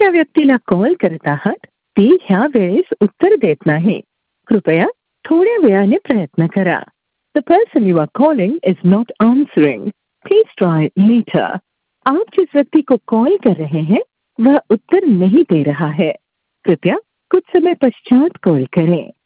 ज्या व्यक्तीला कॉल करत आहात ती ह्या वेळेस उत्तर देत नाही. कृपया थोड्या वेळाने प्रयत्न करा. The person you are calling is not answering. Please try later. आप जिस व्यक्ति को कॉल कर रहे हैं वह उत्तर नहीं दे रहा है. कृपया कुछ समय पश्चात कॉल करें.